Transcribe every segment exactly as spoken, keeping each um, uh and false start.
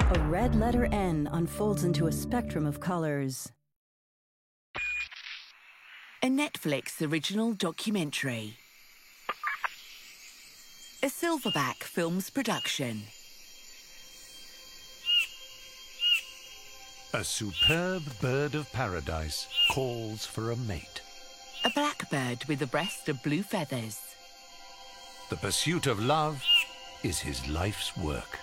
A red letter N unfolds into a spectrum of colors. A Netflix original documentary. A Silverback Films production. A superb bird of paradise calls for a mate. A blackbird with a breast of blue feathers. The pursuit of love is his life's work.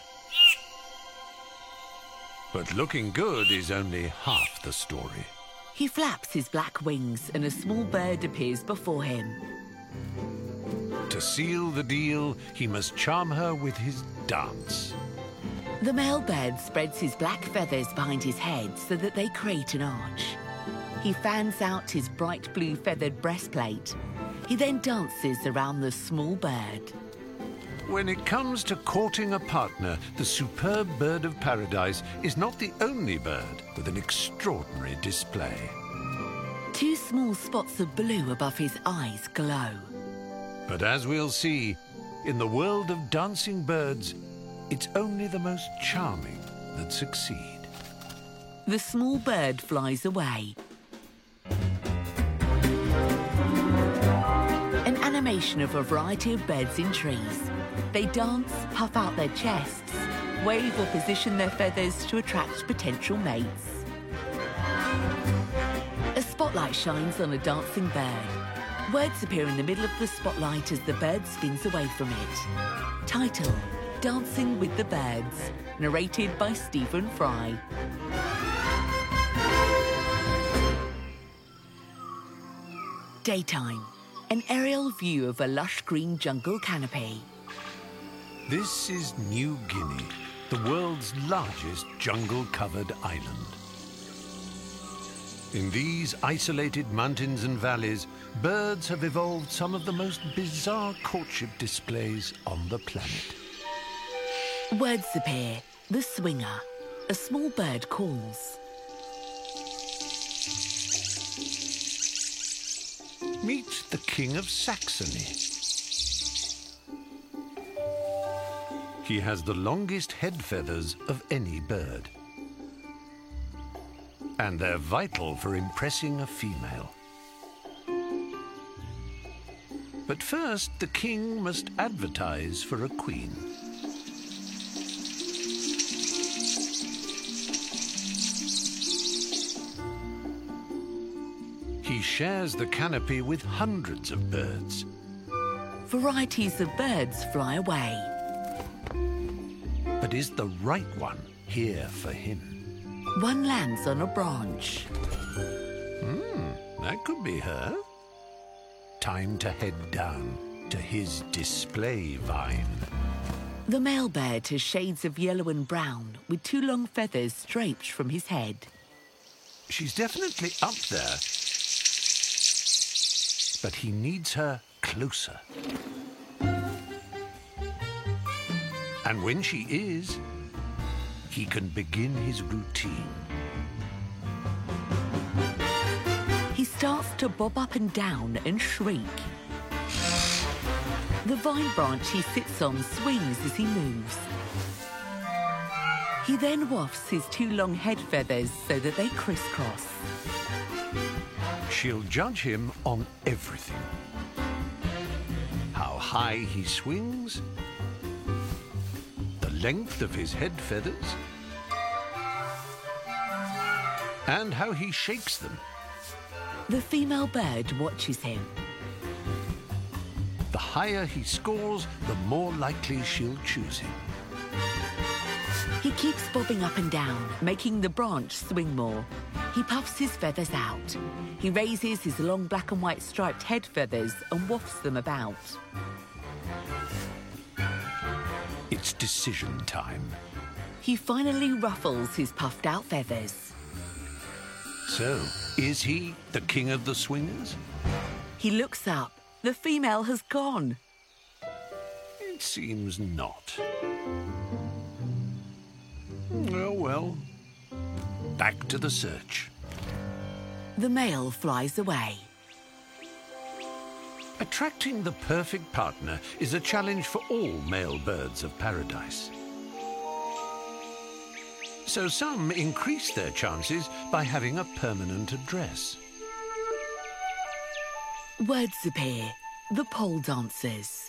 But looking good is only half the story. He flaps his black wings and a small bird appears before him. To seal the deal, he must charm her with his dance. The male bird spreads his black feathers behind his head so that they create an arch. He fans out his bright blue feathered breastplate. He then dances around the small bird. When it comes to courting a partner, the superb bird of paradise is not the only bird with an extraordinary display. Two small spots of blue above his eyes glow. But as we'll see, in the world of dancing birds, it's only the most charming that succeed. The small bird flies away. An animation of a variety of birds in trees. They dance, puff out their chests, wave or position their feathers to attract potential mates. A spotlight shines on a dancing bird. Words appear in the middle of the spotlight as the bird spins away from it. Title: Dancing with the Birds, narrated by Stephen Fry. Daytime. An aerial view of a lush green jungle canopy. This is New Guinea, the world's largest jungle-covered island. In these isolated mountains and valleys, birds have evolved some of the most bizarre courtship displays on the planet. Words appear. The swinger. A small bird calls. Meet the King of Saxony. He has the longest head feathers of any bird. And they're vital for impressing a female. But first, the king must advertise for a queen. He shares the canopy with hundreds of birds. Varieties of birds fly away. But is the right one here for him? One lands on a branch. Hmm, that could be her. Time to head down to his display vine. The male bird has shades of yellow and brown with two long feathers draped from his head. She's definitely up there. But he needs her closer. And when she is, he can begin his routine. He starts to bob up and down and shriek. The vine branch he sits on swings as he moves. He then wafts his two long head feathers so that they crisscross. She'll judge him on everything. How high he swings, the length of his head feathers, and how he shakes them. The female bird watches him. The higher he scores, the more likely she'll choose him. He keeps bobbing up and down, making the branch swing more. He puffs his feathers out. He raises his long black and white striped head feathers and wafts them about. It's decision time. He finally ruffles his puffed out feathers. So, is he the king of the swingers? He looks up. The female has gone. It seems not. Oh, well. Back to the search. The male flies away. Attracting the perfect partner is a challenge for all male birds of paradise. So some increase their chances by having a permanent address. Words appear. The pole dancers.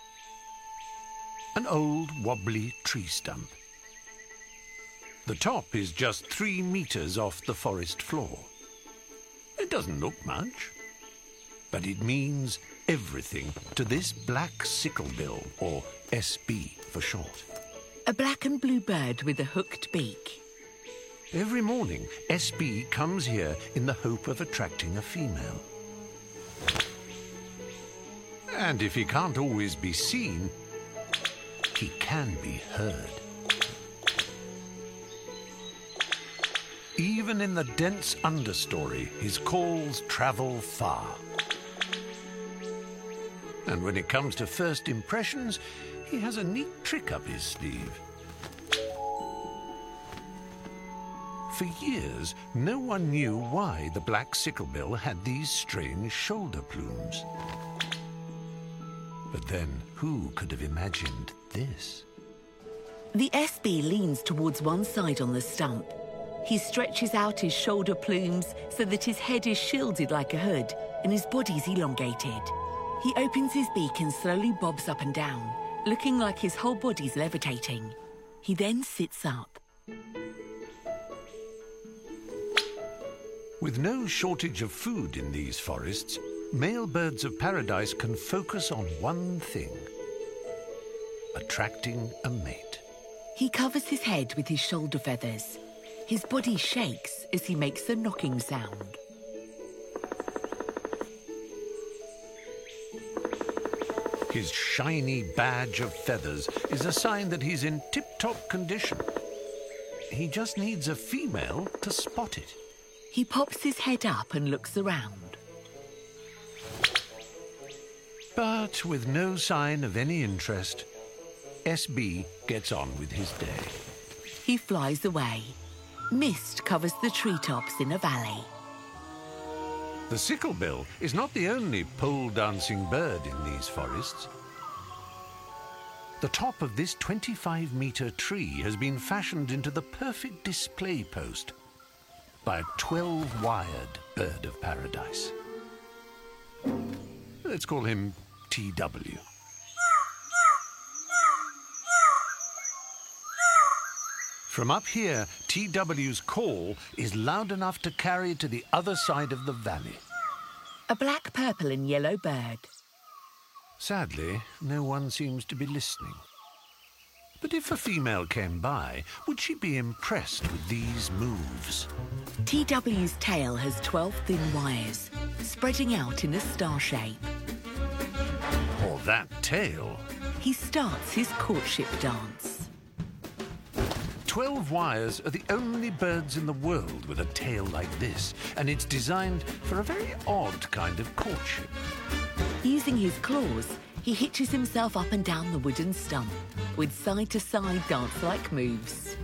An old wobbly tree stump. The top is just three meters off the forest floor. It doesn't look much, but it means everything to this black sicklebill, or S B for short. A black and blue bird with a hooked beak. Every morning, S B comes here in the hope of attracting a female. And if he can't always be seen, he can be heard. Even in the dense understory, his calls travel far. And when it comes to first impressions, he has a neat trick up his sleeve. For years, no one knew why the black sicklebill had these strange shoulder plumes. But then, who could have imagined this? The S B leans towards one side on the stump. He stretches out his shoulder plumes so that his head is shielded like a hood and his body's elongated. He opens his beak and slowly bobs up and down, looking like his whole body's levitating. He then sits up. With no shortage of food in these forests, male birds of paradise can focus on one thing: attracting a mate. He covers his head with his shoulder feathers. His body shakes as he makes a knocking sound. His shiny badge of feathers is a sign that he's in tip-top condition. He just needs a female to spot it. He pops his head up and looks around. But with no sign of any interest, S B gets on with his day. He flies away. Mist covers the treetops in a valley. The sicklebill is not the only pole-dancing bird in these forests. The top of this twenty-five meter tree has been fashioned into the perfect display post by a twelve-wired bird of paradise. Let's call him T W. From up here, T W's call is loud enough to carry to the other side of the valley. A black, purple and yellow bird. Sadly, no one seems to be listening. But if a female came by, would she be impressed with these moves? T W's tail has twelve thin wires, spreading out in a star shape. Or that tail. He starts his courtship dance. Twelve wires are the only birds in the world with a tail like this, and it's designed for a very odd kind of courtship. Using his claws, he hitches himself up and down the wooden stump with side-to-side dance-like moves.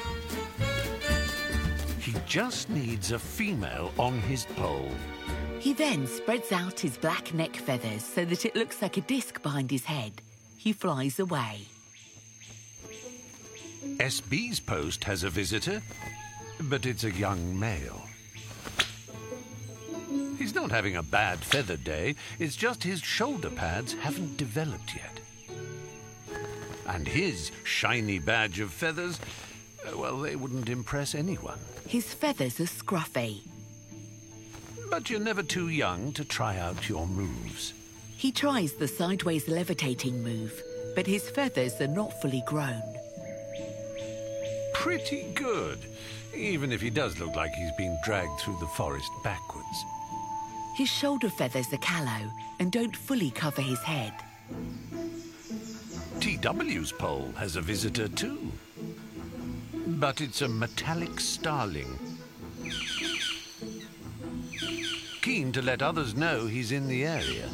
He just needs a female on his pole. He then spreads out his black neck feathers so that it looks like a disc behind his head. He flies away. S B's post has a visitor, but it's a young male. He's not having a bad feather day, it's just his shoulder pads haven't developed yet. And his shiny badge of feathers, well, they wouldn't impress anyone. His feathers are scruffy. But you're never too young to try out your moves. He tries the sideways levitating move, but his feathers are not fully grown. Pretty good, even if he does look like he's been dragged through the forest backwards. His shoulder feathers are callow and don't fully cover his head. T W's pole has a visitor too, but it's a metallic starling. Keen to let others know he's in the area.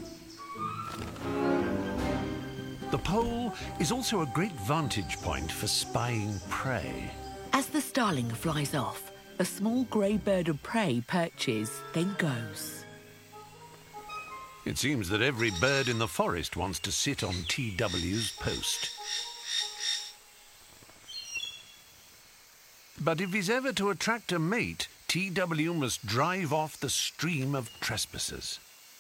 The pole is also a great vantage point for spying prey. As the starling flies off, a small grey bird of prey perches, then goes. It seems that every bird in the forest wants to sit on T W's post. But if he's ever to attract a mate, T W must drive off the stream of trespassers.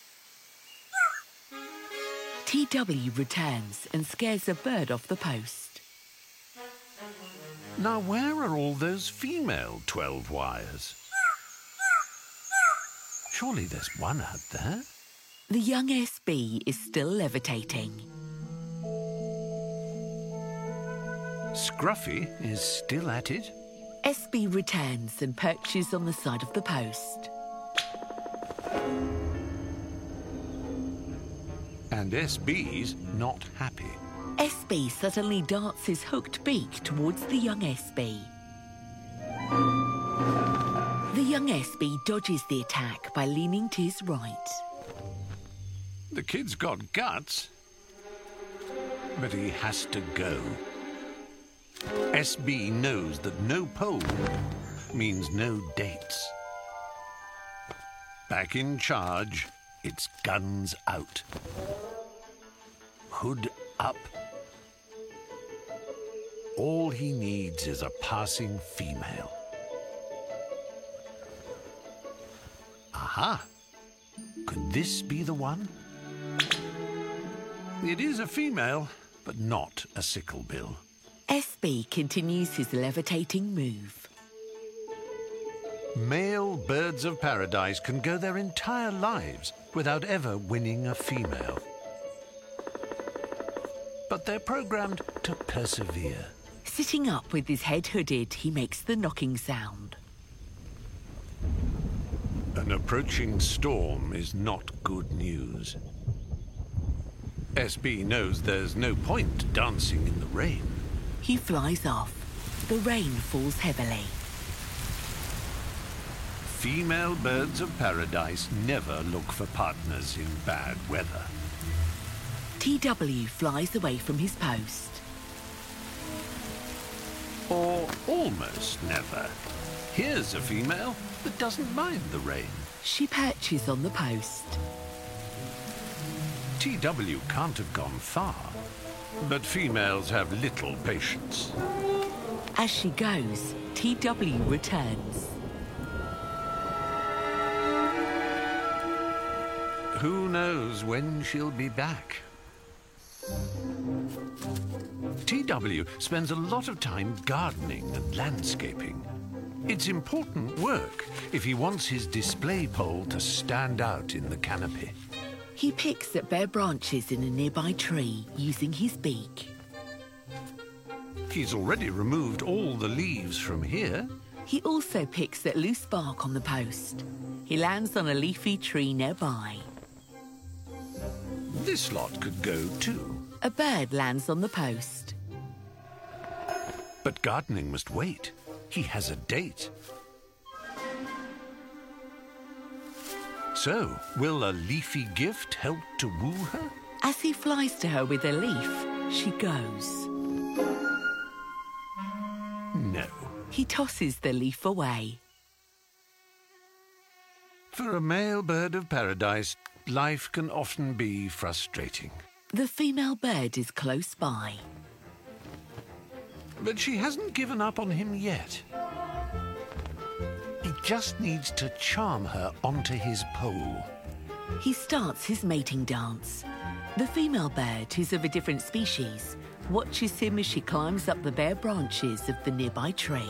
T W returns and scares a bird off the post. Now, where are all those female twelve wires? Surely there's one out there. The young S B is still levitating. Scruffy is still at it. S B returns and perches on the side of the post. And S B's not happy. S B suddenly darts his hooked beak towards the young S B. The young S B dodges the attack by leaning to his right. The kid's got guts, but he has to go. S B knows that no pole means no dates. Back in charge, it's guns out. Hood up. All he needs is a passing female. Aha! Could this be the one? It is a female, but not a sicklebill. S B continues his levitating move. Male birds of paradise can go their entire lives without ever winning a female. But they're programmed to persevere. Sitting up with his head hooded, he makes the knocking sound. An approaching storm is not good news. S B knows there's no point dancing in the rain. He flies off. The rain falls heavily. Female birds of paradise never look for partners in bad weather. T W flies away from his post. Or almost never. Here's a female that doesn't mind the rain. She perches on the post. T W can't have gone far, but females have little patience. As she goes, T W returns. Who knows when she'll be back? T W spends a lot of time gardening and landscaping. It's important work if he wants his display pole to stand out in the canopy. He picks at bare branches in a nearby tree using his beak. He's already removed all the leaves from here. He also picks at loose bark on the post. He lands on a leafy tree nearby. This lot could go too. A bird lands on the post. But gardening must wait. He has a date. So, will a leafy gift help to woo her? As he flies to her with a leaf, she goes. No. He tosses the leaf away. For a male bird of paradise, life can often be frustrating. The female bird is close by. But she hasn't given up on him yet. He just needs to charm her onto his pole. He starts his mating dance. The female bird, who's of a different species, watches him as she climbs up the bare branches of the nearby tree.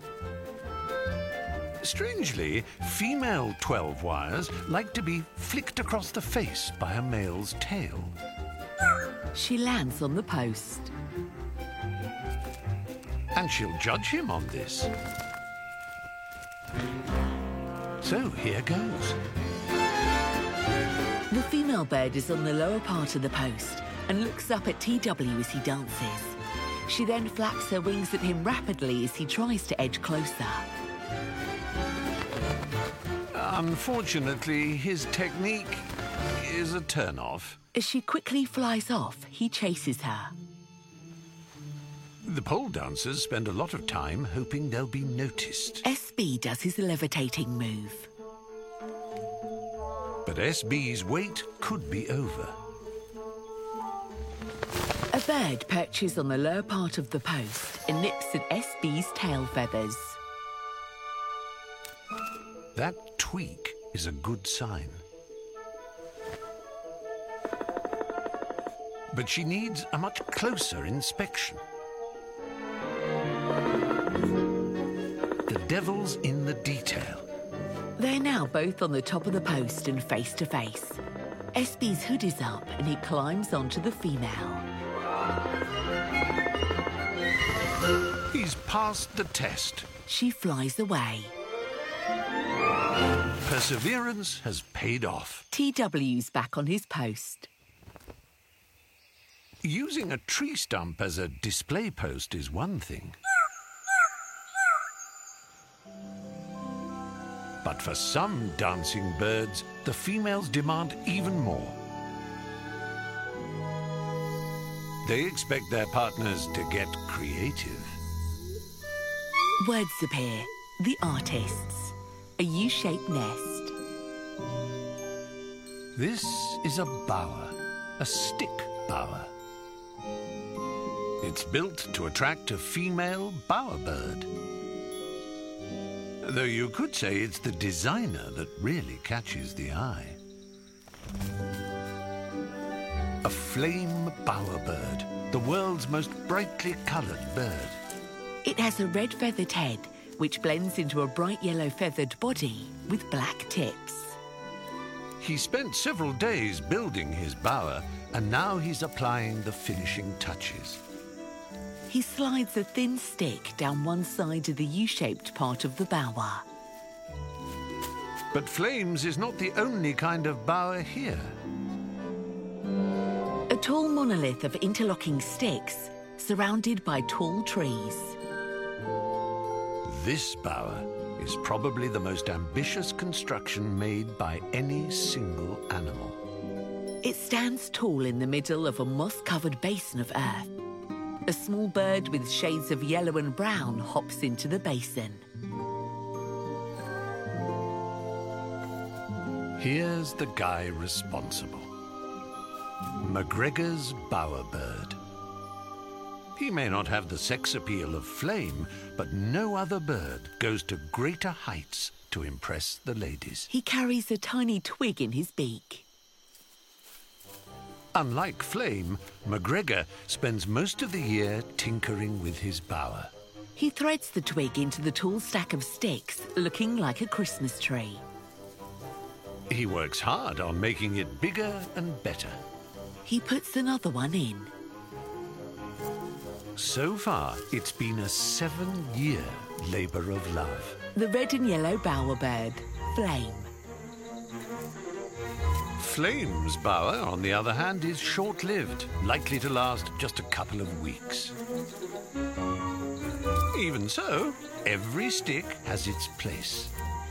Strangely, female twelve wires like to be flicked across the face by a male's tail. She lands on the post. And she'll judge him on this. So here goes. The female bird is on the lower part of the post and looks up at T W as he dances. She then flaps her wings at him rapidly as he tries to edge closer. Unfortunately, his technique is a turn-off. As she quickly flies off, he chases her. The pole dancers spend a lot of time hoping they'll be noticed. S B does his levitating move. But S B's wait could be over. A bird perches on the lower part of the post and nips at S B's tail feathers. That tweak is a good sign. But she needs a much closer inspection. The devil's in the detail. They're now both on the top of the post and face to face. Espy's hood is up and he climbs onto the female. He's passed the test. She flies away. Perseverance has paid off. T W's back on his post. Using a tree stump as a display post is one thing. But for some dancing birds, the females demand even more. They expect their partners to get creative. Words appear. The artists. A U-shaped nest. This is a bower, a stick bower. It's built to attract a female bowerbird. Though you could say it's the designer that really catches the eye. A flame bowerbird, the world's most brightly coloured bird. It has a red feathered head, which blends into a bright yellow feathered body with black tips. He spent several days building his bower, and now he's applying the finishing touches. He slides a thin stick down one side of the U-shaped part of the bower. But Flames is not the only kind of bower here. A tall monolith of interlocking sticks, surrounded by tall trees. This bower is probably the most ambitious construction made by any single animal. It stands tall in the middle of a moss-covered basin of earth. A small bird with shades of yellow and brown hops into the basin. Here's the guy responsible. McGregor's bowerbird. He may not have the sex appeal of Flame, but no other bird goes to greater heights to impress the ladies. He carries a tiny twig in his beak. Unlike Flame, McGregor spends most of the year tinkering with his bower. He threads the twig into the tall stack of sticks, looking like a Christmas tree. He works hard on making it bigger and better. He puts another one in. So far, it's been a seven-year labour of love. The red and yellow bowerbird, Flame. Flame's bower, on the other hand, is short-lived, likely to last just a couple of weeks. Even so, every stick has its place.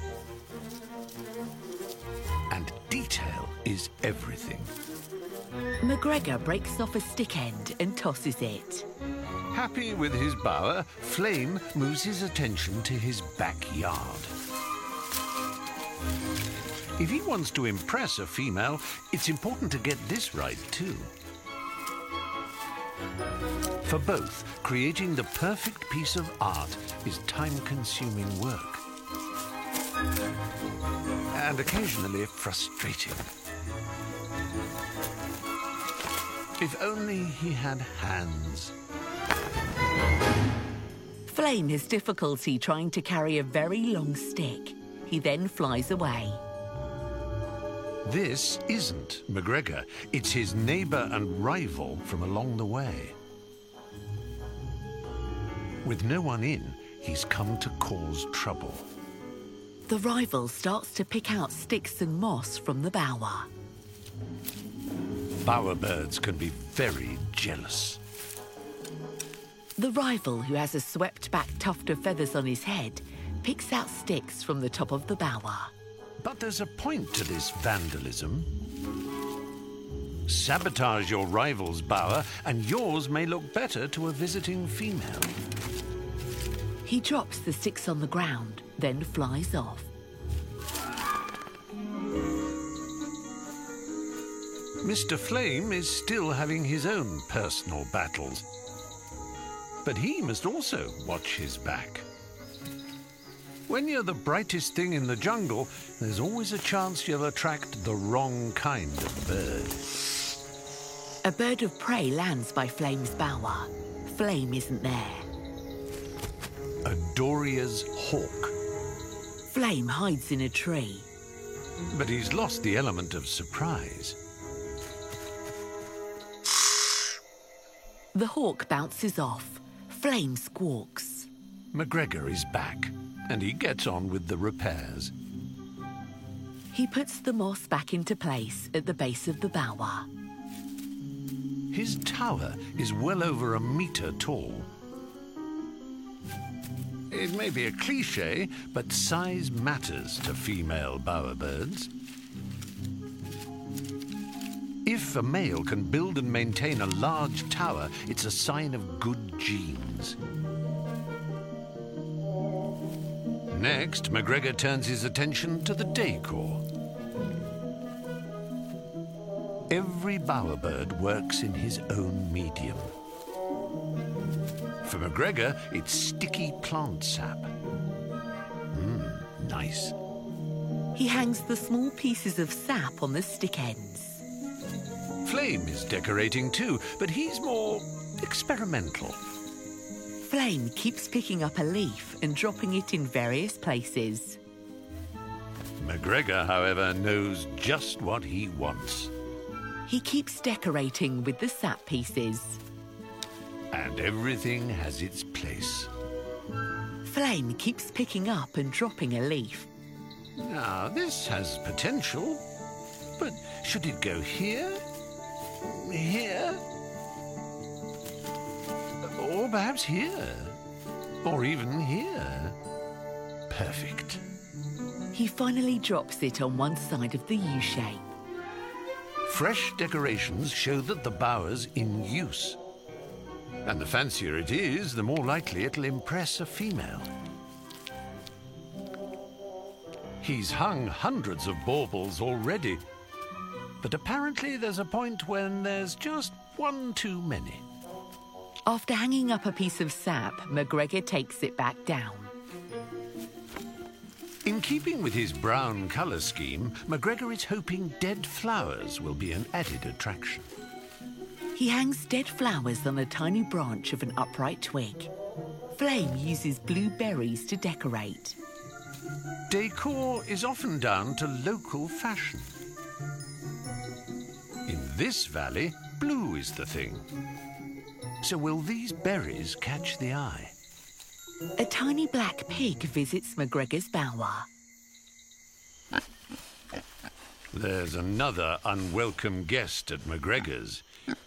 And detail is everything. McGregor breaks off a stick end and tosses it. Happy with his bower, Flame moves his attention to his backyard. If he wants to impress a female, it's important to get this right too. For both, creating the perfect piece of art is time-consuming work. And occasionally frustrating. If only he had hands. Flame has difficulty trying to carry a very long stick. He then flies away. This isn't McGregor. It's his neighbour and rival from along the way. With no one in, he's come to cause trouble. The rival starts to pick out sticks and moss from the bower. Bowerbirds can be very jealous. The rival, who has a swept-back tuft of feathers on his head, picks out sticks from the top of the bower. But there's a point to this vandalism. Sabotage your rival's bower, and yours may look better to a visiting female. He drops the sticks on the ground, then flies off. Mister Flame is still having his own personal battles. But he must also watch his back. When you're the brightest thing in the jungle, there's always a chance you'll attract the wrong kind of bird. A bird of prey lands by Flame's bower. Flame isn't there. A Doria's hawk. Flame hides in a tree. But he's lost the element of surprise. The hawk bounces off. Flame squawks. McGregor is back, and he gets on with the repairs. He puts the moss back into place at the base of the bower. His tower is well over a metre tall. It may be a cliché, but size matters to female bowerbirds. If a male can build and maintain a large tower, it's a sign of good genes. Next, McGregor turns his attention to the decor. Every bowerbird works in his own medium. For McGregor, it's sticky plant sap. Mmm, nice. He hangs the small pieces of sap on the stick ends. Flame is decorating too, but he's more experimental. Flame keeps picking up a leaf and dropping it in various places. McGregor, however, knows just what he wants. He keeps decorating with the sap pieces. And everything has its place. Flame keeps picking up and dropping a leaf. Now, this has potential, but should it go here? Here? Or perhaps here? Or even here? Perfect. He finally drops it on one side of the U-shape. Fresh decorations show that the bower's in use. And the fancier it is, the more likely it'll impress a female. He's hung hundreds of baubles already. But apparently there's a point when there's just one too many. After hanging up a piece of sap, McGregor takes it back down. In keeping with his brown colour scheme, McGregor is hoping dead flowers will be an added attraction. He hangs dead flowers on a tiny branch of an upright twig. Flame uses blue berries to decorate. Decor is often down to local fashion. In this valley, blue is the thing. So will these berries catch the eye? A tiny black pig visits McGregor's bower. There's another unwelcome guest at McGregor's.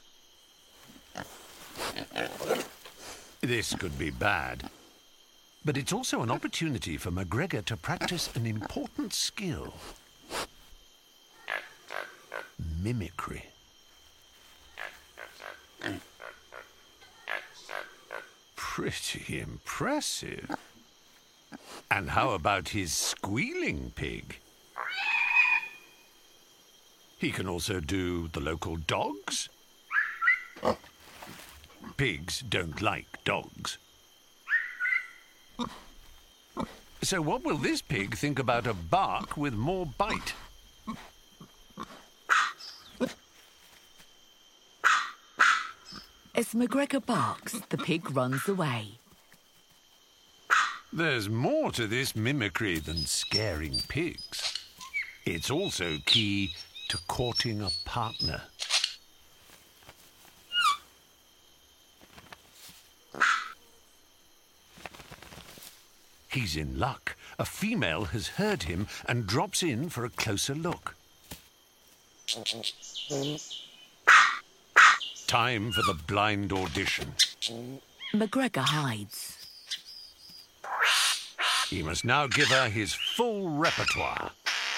This could be bad. But it's also an opportunity for McGregor to practice an important skill. Mimicry. Pretty impressive. And how about his squealing pig? He can also do the local dogs. Pigs don't like dogs. So what will this pig think about a bark with more bite? As McGregor barks, the pig runs away. There's more to this mimicry than scaring pigs. It's also key to courting a partner. He's in luck. A female has heard him and drops in for a closer look. Time for the blind audition. McGregor hides. He must now give her his full repertoire.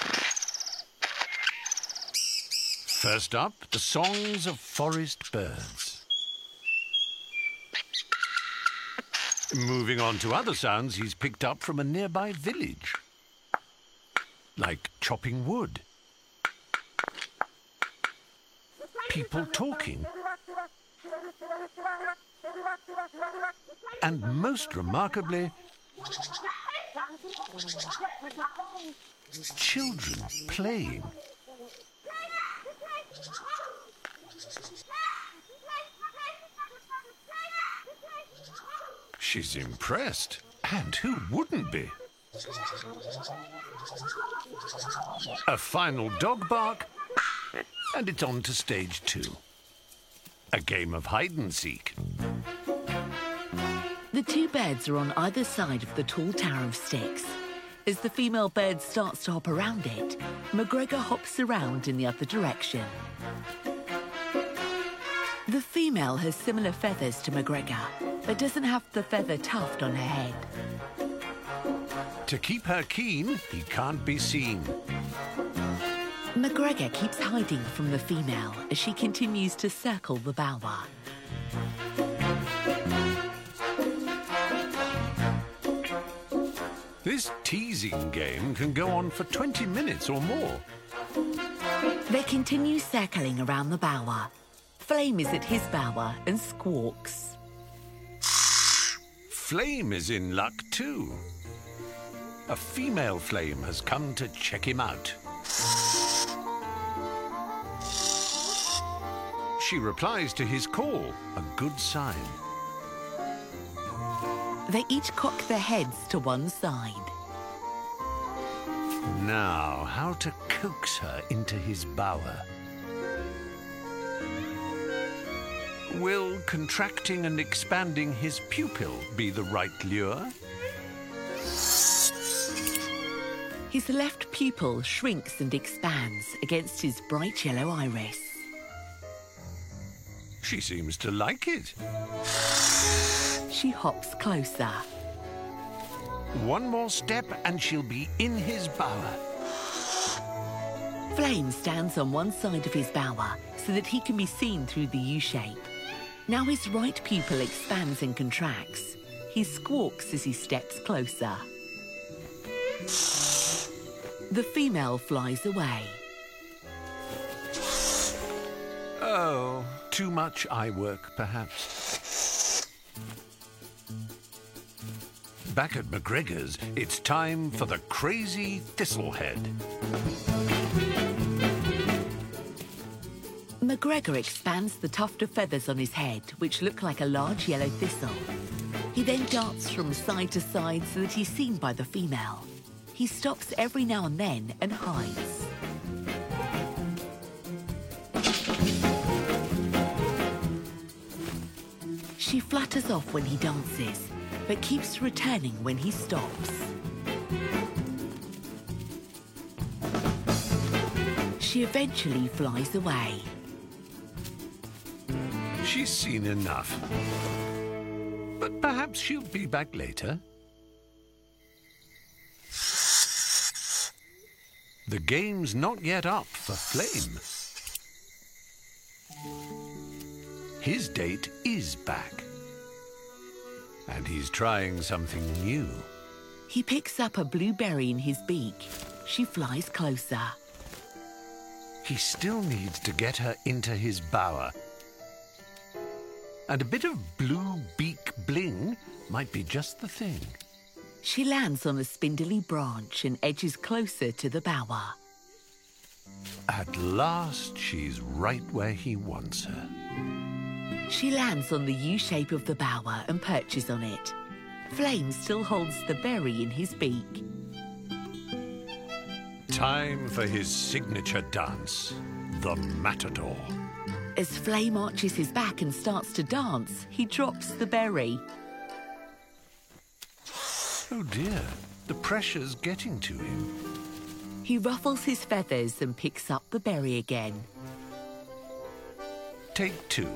First up, the songs of forest birds. Moving on to other sounds he's picked up from a nearby village, like chopping wood, people talking, and most remarkably, Children playing. She's impressed. And who wouldn't be? A final dog bark, and it's on to stage two. A game of hide-and-seek. The two birds are on either side of the tall tower of sticks. As the female bird starts to hop around it, McGregor hops around in the other direction. The female has similar feathers to McGregor, but doesn't have the feather tuft on her head. To keep her keen, he can't be seen. McGregor keeps hiding from the female as she continues to circle the bower. This teasing game can go on for twenty minutes or more. They continue circling around the bower. Flame is at his bower and squawks. Flame is in luck too. A female flame has come to check him out. She replies to his call, a good sign. They each cock their heads to one side. Now, how to coax her into his bower? Will contracting and expanding his pupil be the right lure? His left pupil shrinks and expands against his bright yellow iris. She seems to like it. She hops closer. One more step and she'll be in his bower. Flame stands on one side of his bower so that he can be seen through the U-shape. Now his right pupil expands and contracts. He squawks as he steps closer. The female flies away. Oh, too much eye work, perhaps. Back at McGregor's, it's time for the crazy thistlehead. McGregor expands the tuft of feathers on his head, which look like a large yellow thistle. He then darts from side to side so that he's seen by the female. He stops every now and then and hides. She flutters off when he dances, but keeps returning when he stops. She eventually flies away. She's seen enough. But perhaps she'll be back later. The game's not yet up for Flame. His date is back. And he's trying something new. He picks up a blueberry in his beak. She flies closer. He still needs to get her into his bower. And a bit of blue beak bling might be just the thing. She lands on a spindly branch and edges closer to the bower. At last, she's right where he wants her. She lands on the U-shape of the bower and perches on it. Flame still holds the berry in his beak. Time for his signature dance, the Matador. As Flame arches his back and starts to dance, he drops the berry. Oh dear, the pressure's getting to him. He ruffles his feathers and picks up the berry again. Take two.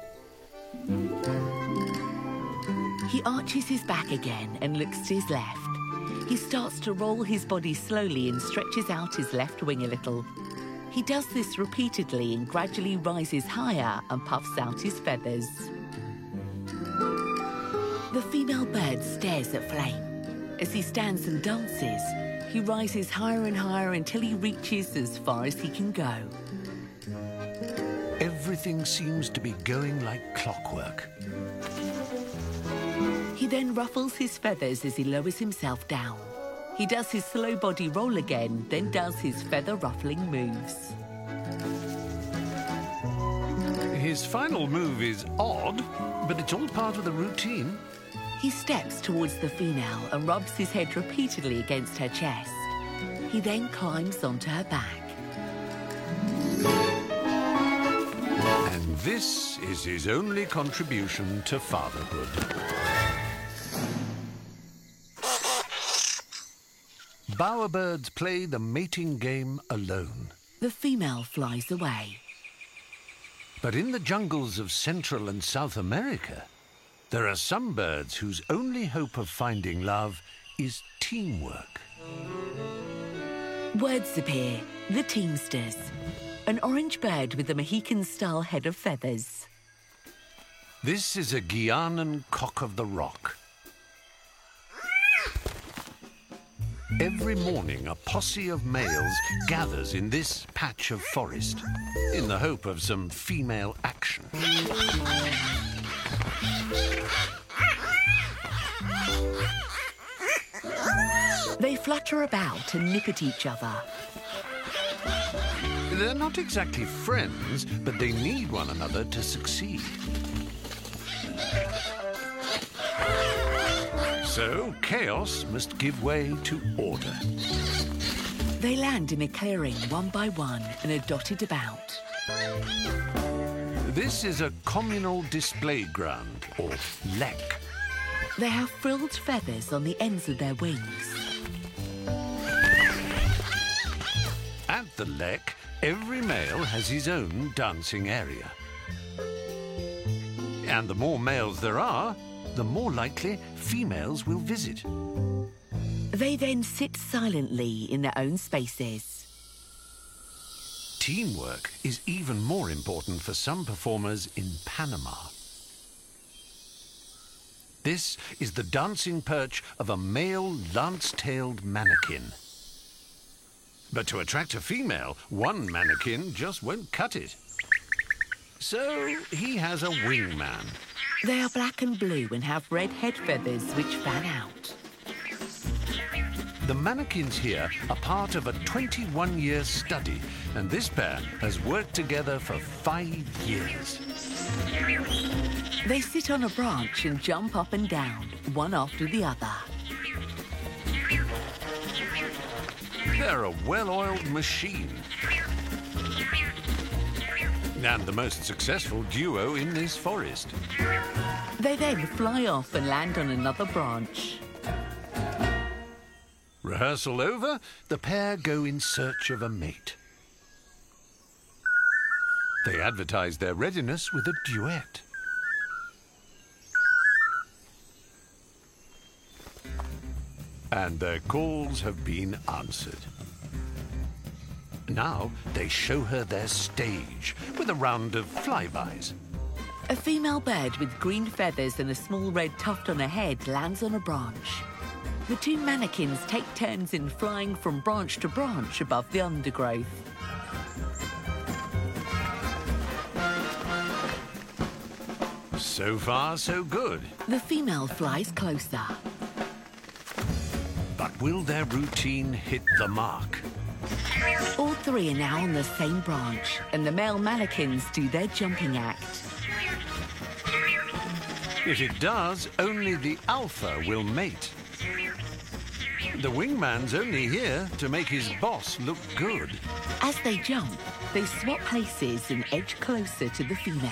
He arches his back again and looks to his left. He starts to roll his body slowly and stretches out his left wing a little. He does this repeatedly and gradually rises higher and puffs out his feathers. The female bird stares at Flame. As he stands and dances, he rises higher and higher until he reaches as far as he can go. Everything seems to be going like clockwork. He then ruffles his feathers as he lowers himself down. He does his slow body roll again, then does his feather-ruffling moves. His final move is odd, but it's all part of the routine. He steps towards the female and rubs his head repeatedly against her chest. He then climbs onto her back. And this is his only contribution to fatherhood. Bowerbirds play the mating game alone. The female flies away. But in the jungles of Central and South America, there are some birds whose only hope of finding love is teamwork. Words appear, the Teamsters, an orange bird with a Mohican-style head of feathers. This is a Guianan cock of the rock. Every morning, a posse of males gathers in this patch of forest in the hope of some female action. They flutter about and nip at each other. They're not exactly friends, but they need one another to succeed. So, chaos must give way to order. They land in a clearing one by one and are dotted about. This is a communal display ground, or lek. They have frilled feathers on the ends of their wings. At the lek, every male has his own dancing area. And the more males there are, the more likely females will visit. They then sit silently in their own spaces. Teamwork is even more important for some performers in Panama. This is the dancing perch of a male lance-tailed mannequin. But to attract a female, one mannequin just won't cut it. So he has a wingman. They are black and blue and have red head feathers which fan out. The mannequins here are part of a twenty-one year study, and this pair has worked together for five years. They sit on a branch and jump up and down, one after the other. They're a well-oiled machine. And the most successful duo in this forest. They then fly off and land on another branch. Rehearsal over, the pair go in search of a mate. They advertise their readiness with a duet. And their calls have been answered. Now they show her their stage with a round of flybys. A female bird with green feathers and a small red tuft on her head lands on a branch. The two mannequins take turns in flying from branch to branch above the undergrowth. So far, so good. The female flies closer. But will their routine hit the mark? All three are now on the same branch, and the male mannequins do their jumping act. If it does, only the alpha will mate. The wingman's only here to make his boss look good. As they jump, they swap places and edge closer to the female.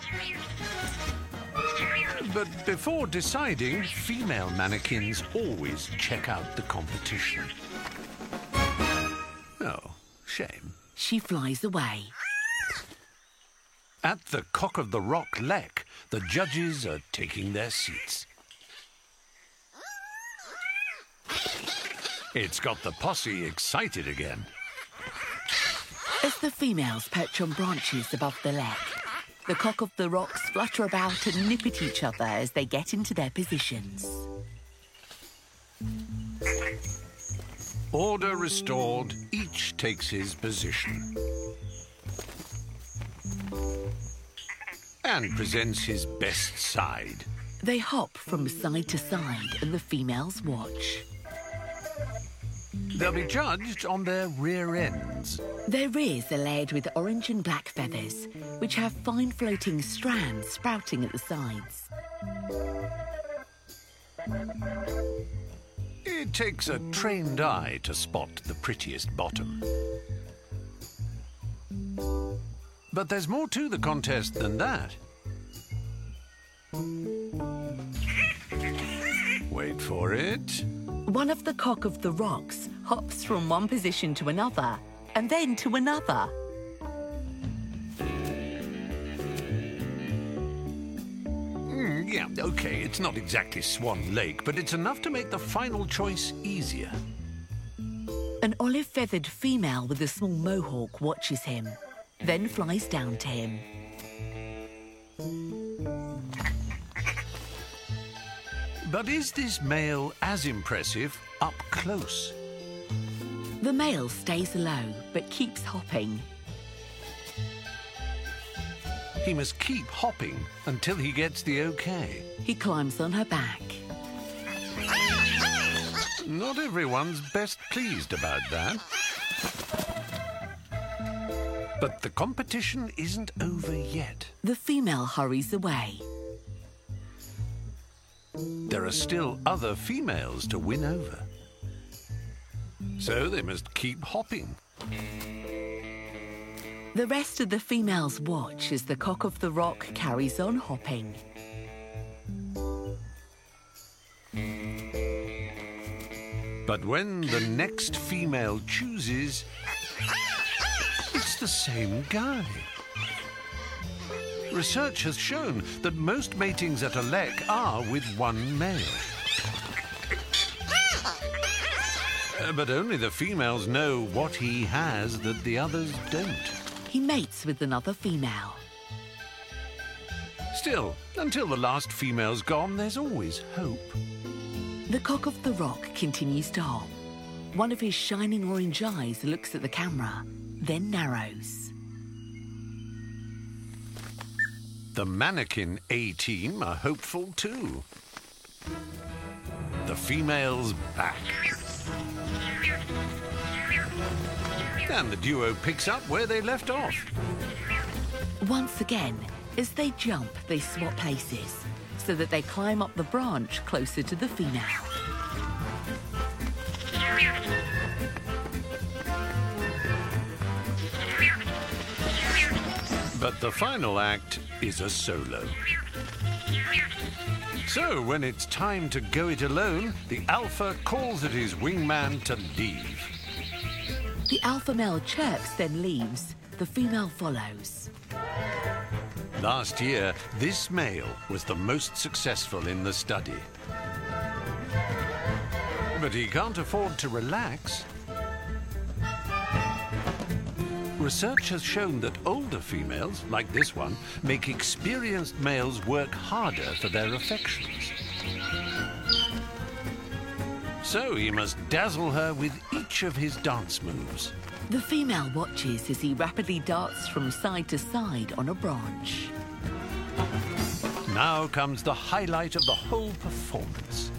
But before deciding, female mannequins always check out the competition. Oh, shame. She flies away. At the Cock of the Rock lek, the judges are taking their seats. It's got the posse excited again. As the females perch on branches above the lek, the Cock of the Rocks flutter about and nip at each other as they get into their positions. Order restored, each takes his position. And presents his best side. They hop from side to side and the females watch. They'll be judged on their rear ends. Their ears are layered with orange and black feathers, which have fine floating strands sprouting at the sides. It takes a trained eye to spot the prettiest bottom. But there's more to the contest than that. Wait for it. One of the cock of the rocks hops from one position to another, and then to another. Mm, yeah, okay, it's not exactly Swan Lake, but it's enough to make the final choice easier. An olive-feathered female with a small mohawk watches him, then flies down to him. But is this male as impressive up close? The male stays low, but keeps hopping. He must keep hopping until he gets the okay. He climbs on her back. Not everyone's best pleased about that. But the competition isn't over yet. The female hurries away. There are still other females to win over. So they must keep hopping. The rest of the females watch as the cock of the rock carries on hopping. But when the next female chooses, it's the same guy. Research has shown that most matings at a lek are with one male. Uh, but only the females know what he has that the others don't. He mates with another female. Still, until the last female's gone, there's always hope. The cock of the rock continues to hop. One of his shining orange eyes looks at the camera, then narrows. The mannequin A-team are hopeful too. The female's back. And the duo picks up where they left off. Once again, as they jump, they swap places, so that they climb up the branch closer to the female. But the final act is a solo. So when it's time to go it alone, the alpha calls at his wingman to leave. The alpha male chirps, then leaves. The female follows. Last year, this male was the most successful in the study. But he can't afford to relax. Research has shown that older females, like this one, make experienced males work harder for their affections. So he must dazzle her with each of his dance moves. The female watches as he rapidly darts from side to side on a branch. Now comes the highlight of the whole performance.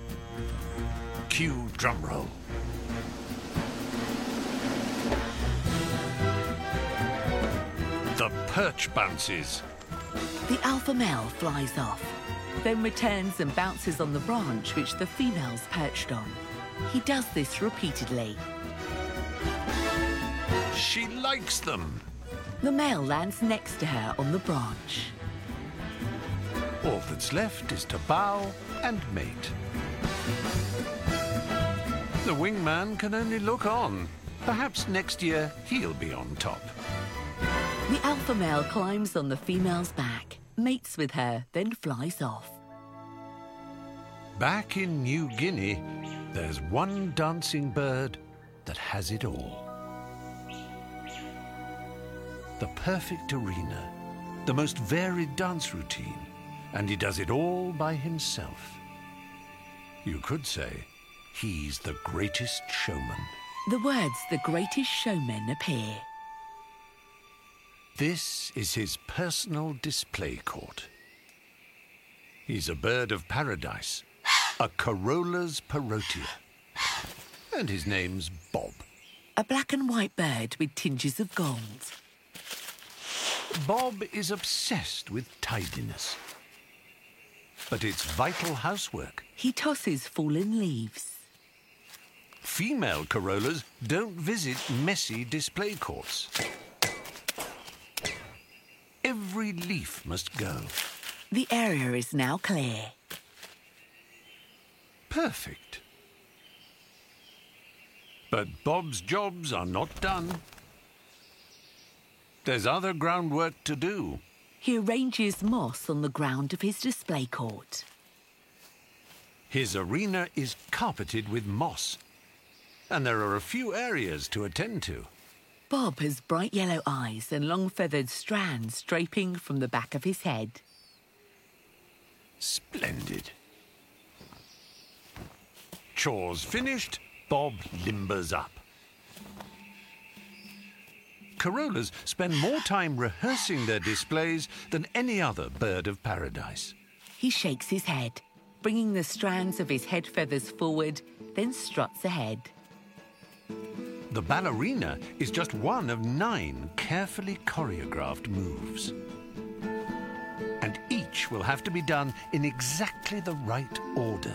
Cue drum roll. The perch bounces. The alpha male flies off, then returns and bounces on the branch which the female's perched on. He does this repeatedly. She likes them. The male lands next to her on the branch. All that's left is to bow and mate. The wingman can only look on. Perhaps next year he'll be on top. The alpha male climbs on the female's back, mates with her, then flies off. Back in New Guinea, there's one dancing bird that has it all. The perfect arena, the most varied dance routine, and he does it all by himself. You could say he's the greatest showman. The words "the greatest showman" appear. This is his personal display court. He's a bird of paradise, a Corolla's Parotia. and his name's Bob. A black and white bird with tinges of gold. Bob is obsessed with tidiness. But it's vital housework. He tosses fallen leaves. Female corollas don't visit messy display courts. Every leaf must go. The area is now clear. Perfect. But Bob's jobs are not done. There's other groundwork to do. He arranges moss on the ground of his display court. His arena is carpeted with moss, and there are a few areas to attend to. Bob has bright yellow eyes and long feathered strands draping from the back of his head. Splendid. Chores finished, Bob limbers up. Corollas spend more time rehearsing their displays than any other bird of paradise. He shakes his head, bringing the strands of his head feathers forward, then struts ahead. The ballerina is just one of nine carefully choreographed moves. And each will have to be done in exactly the right order,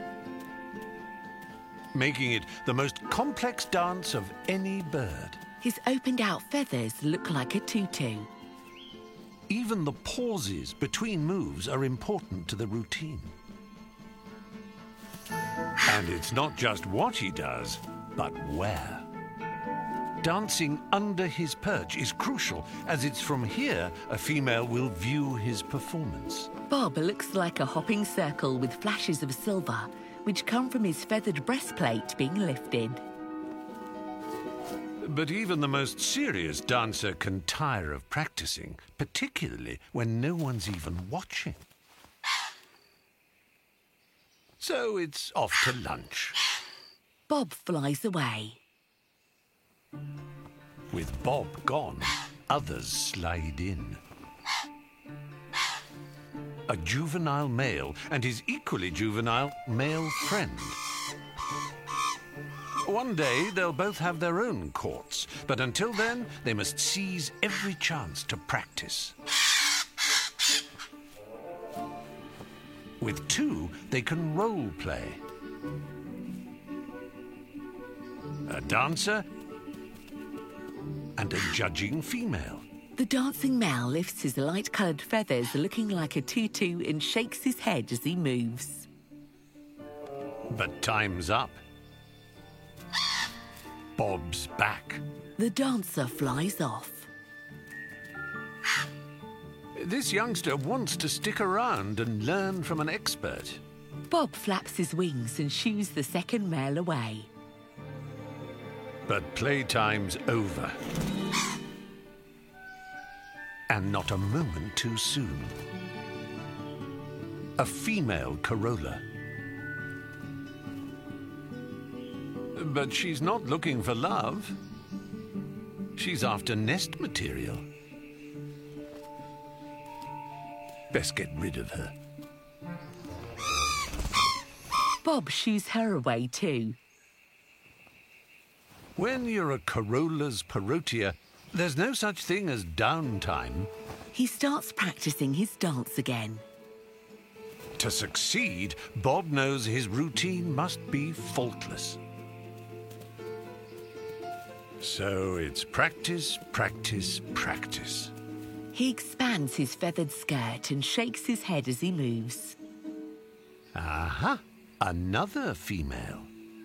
making it the most complex dance of any bird. His opened-out feathers look like a tutu. Even the pauses between moves are important to the routine. And it's not just what he does, but where. Dancing under his perch is crucial, as it's from here a female will view his performance. Bob looks like a hopping circle with flashes of silver, which come from his feathered breastplate being lifted. But even the most serious dancer can tire of practicing, particularly when no one's even watching. So it's off to lunch. Bob flies away. With Bob gone, others slide in. A juvenile male and his equally juvenile male friend. One day they'll both have their own courts, but until then they must seize every chance to practice. With two, they can role play. A dancer and a judging female. The dancing male lifts his light-coloured feathers looking like a tutu and shakes his head as he moves. But time's up. Bob's back. The dancer flies off. This youngster wants to stick around and learn from an expert. Bob flaps his wings and shoos the second male away. But playtime's over. And not a moment too soon. A female corolla. But she's not looking for love. She's after nest material. Best get rid of her. Bob shoos her away too. When you're a corolla's parotia, there's no such thing as downtime. He starts practicing his dance again. To succeed, Bob knows his routine must be faultless. So it's practice, practice, practice. He expands his feathered skirt and shakes his head as he moves. Aha! Another female.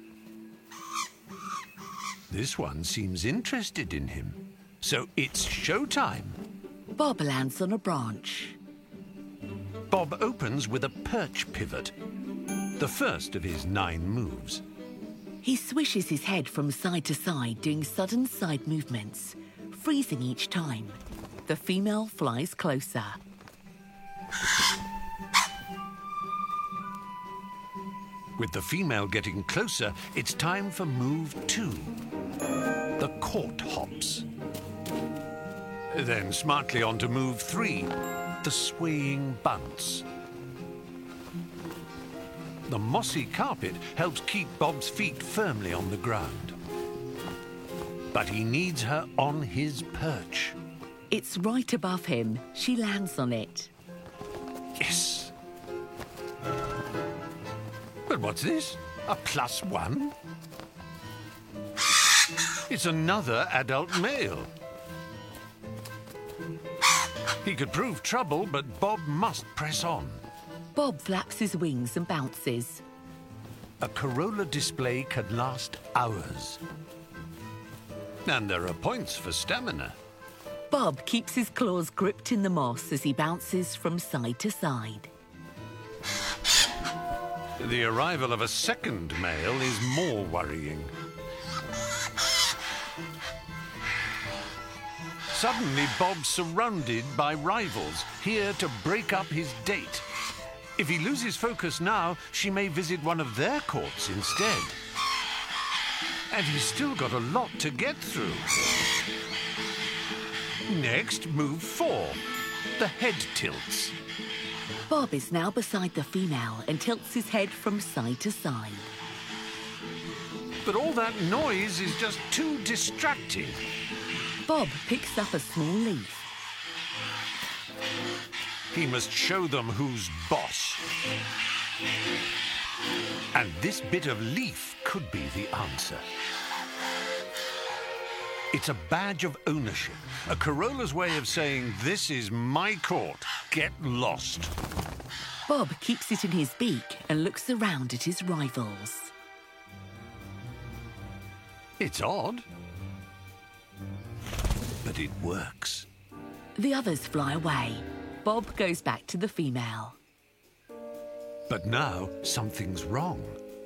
This one seems interested in him. So it's showtime. Bob lands on a branch. Bob opens with a perch pivot, the first of his nine moves. He swishes his head from side to side, doing sudden side movements, freezing each time. The female flies closer. With the female getting closer, it's time for move two, the court hops. Then smartly on to move three, the swaying bounce. The mossy carpet helps keep Bob's feet firmly on the ground. But he needs her on his perch. It's right above him. She lands on it. Yes. But what's this? A plus one? It's another adult male. He could prove trouble, but Bob must press on. Bob flaps his wings and bounces. A corolla display can last hours. And there are points for stamina. Bob keeps his claws gripped in the moss as he bounces from side to side. The arrival of a second male is more worrying. Suddenly, Bob's surrounded by rivals, here to break up his date. If he loses focus now, she may visit one of their courts instead. And he's still got a lot to get through. Next, move four, the head tilts. Bob is now beside the female and tilts his head from side to side. But all that noise is just too distracting. Bob picks up a small leaf. He must show them who's boss. And this bit of leaf could be the answer. It's a badge of ownership, a corolla's way of saying, this is my court, get lost. Bob keeps it in his beak and looks around at his rivals. It's odd, but it works. The others fly away. Bob goes back to the female. But now something's wrong.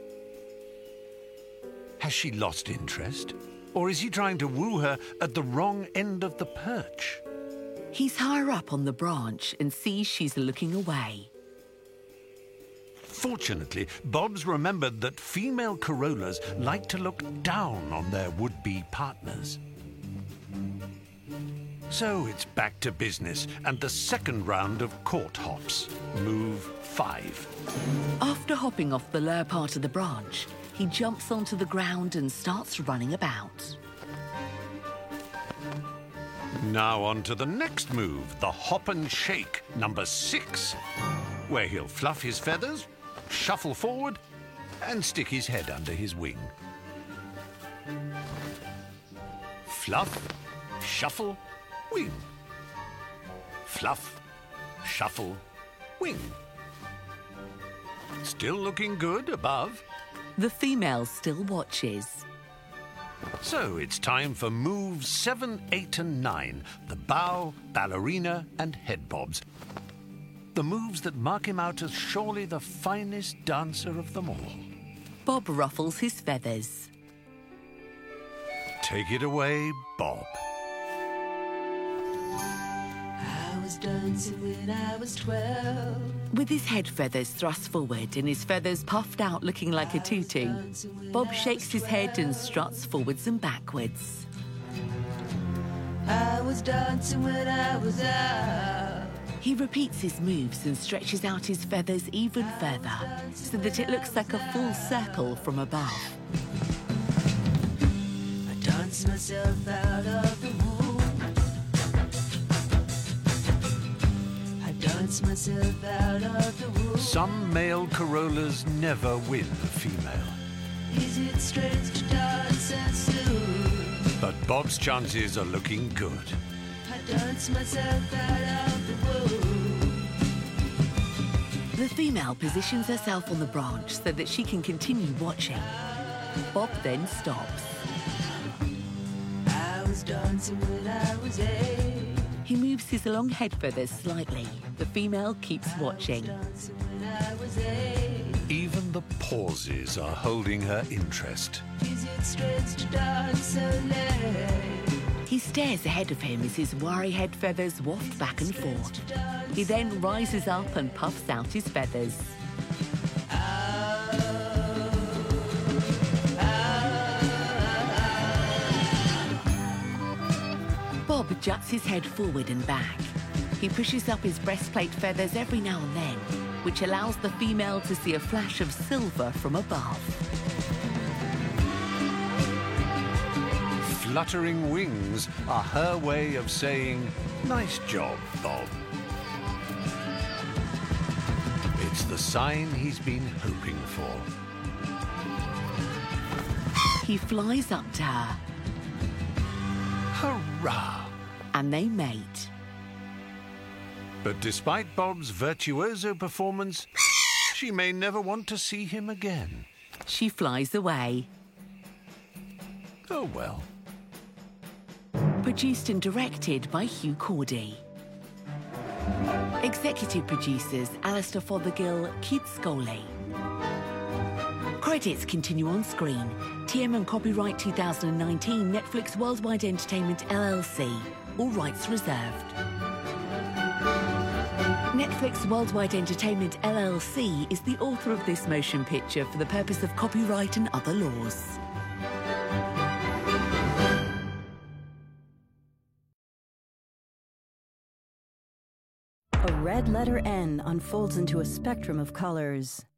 Has she lost interest? Or is he trying to woo her at the wrong end of the perch? He's higher up on the branch and sees she's looking away. Fortunately, Bob's remembered that female corollas like to look down on their would-be partners. So it's back to business and the second round of court hops. Move five. After hopping off the lower part of the branch, he jumps onto the ground and starts running about. Now on to the next move, the hop and shake, number six, where he'll fluff his feathers, shuffle forward, and stick his head under his wing. Fluff, shuffle, wing. Fluff, shuffle, wing. Still looking good above. The female still watches. So it's time for moves seven, eight, and nine, the bow, ballerina, and head bobs. The moves that mark him out as surely the finest dancer of them all. Bob ruffles his feathers. Take it away, Bob. I was dancing when I was twelve. With his head feathers thrust forward and his feathers puffed out looking like a tutu, Bob shakes his head and struts forwards and backwards. I was dancing when I was out. He repeats his moves and stretches out his feathers even further, so that it looks like a full circle from above. I danced myself out of the womb. Myself out of the womb. Some male corollas never win a female. Is it strange to dance and soon? But Bob's chances are looking good. I dance myself out of the womb. The female positions herself on the branch so that she can continue watching. Bob then stops. I was dancing when I was eight. He moves his long head feathers slightly. The female keeps watching. Even the pauses are holding her interest. Is it strange to dance so late? He stares ahead of him as his wiry head feathers waft back and forth. He then rises up and puffs out his feathers. Bob juts his head forward and back. He pushes up his breastplate feathers every now and then. which allows the female to see a flash of silver from above. Fluttering wings are her way of saying, "Nice job, Bob." It's the sign he's been hoping for. He flies up to her, Hurrah! and they mate. But despite Bob's virtuoso performance, she may never want to see him again. She flies away. Oh well. Produced and directed by Hugh Cordy. Executive producers Alistair Fothergill, Keith Scoley. Credits continue on screen. T M and copyright two thousand nineteen, Netflix Worldwide Entertainment L L C. All rights reserved. Netflix Worldwide Entertainment L L C is the author of this motion picture for the purpose of copyright and other laws. A red letter N unfolds into a spectrum of colors.